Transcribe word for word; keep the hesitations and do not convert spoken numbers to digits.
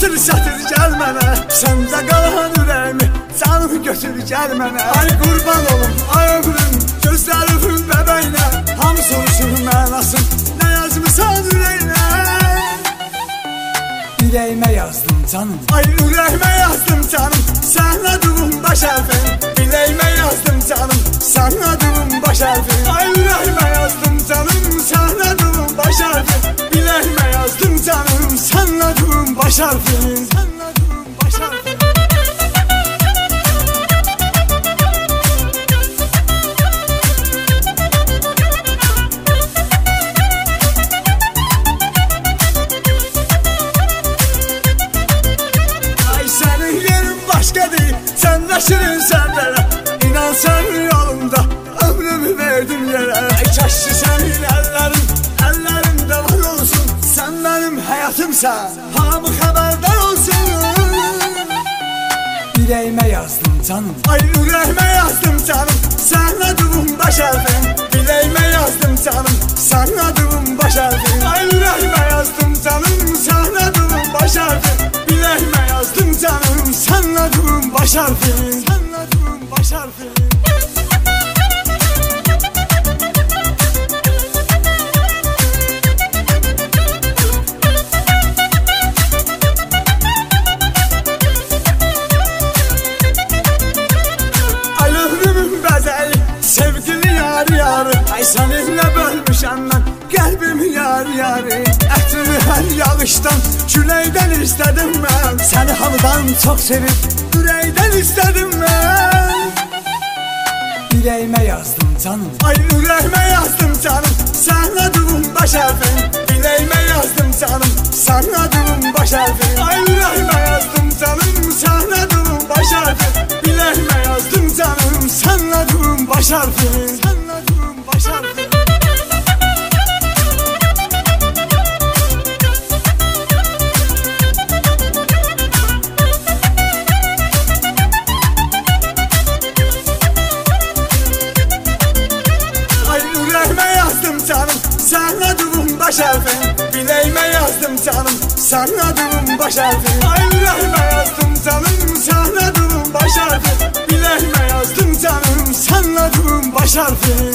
Hasır satır gel mənə, səndə qalan ürəyimi canım götür gel mənə. Ay qurban olum, ay ömrüm, gözlərimin bəbəyinə, hamı soruşur mənasın, nə yazmısan ürəyinə? Ürəyimə yazdım canım, ay ürəyimə yazdım canım, sən adımın baş hərfin. Biləyimə yazdım canım, sən adımın baş hərfin. Ay ürəyimə yazdım canım, sən adımın baş hərfin. Biləyimə yazdım canım, sən adımın baş hərfin. Sən adımın baş hərfin. Şirin sənlərə, inan sənin yolunda ömrümü verdim yerə. Kəşki sənin əllərin, əllərində var olsun, sən mənim həyatımsan, hamı xəbərdar olsun. Ürəyimə yazdım canım, ay ürəyimə yazdım canım, sən adımın baş hərfin. Biləyimə yazdım canım, sən adımın baş hərfin. Ay ürəyimə yazdım canım, sən adımın baş hərfin. Biləyimə yazdım canım, sən adımın baş hərfin. Sən adımın baş hərfin. Ay ömrümün bəzəyi, sevgili yar yarı, ay səninlə bölmüşəm mən qəlbimi yar yarı. Ətrini hər yağışdan, küləkdən istədim mən, səni hamıdan çox sevib ürəkdən istədim mən. Ürəyimə yazdım canım, ay ürəyimə yazdım canım, sən adımın baş hərfin. Biləyimə yazdım canım, sən adımın baş hərfin. Ay ürəyimə yazdım canım, sən adımın baş hərfin. Biləyimə yazdım canım, sən adımın baş hərfin. Sən adımın baş hərfin. Sən adımın baş hərfin. Biləyimə yazdım canım, sən adımın baş hərfin. Ay ürəyimə yazdım canım, sən adımın baş hərfin. Biləyimə yazdım canım, sən adımın baş hərfin.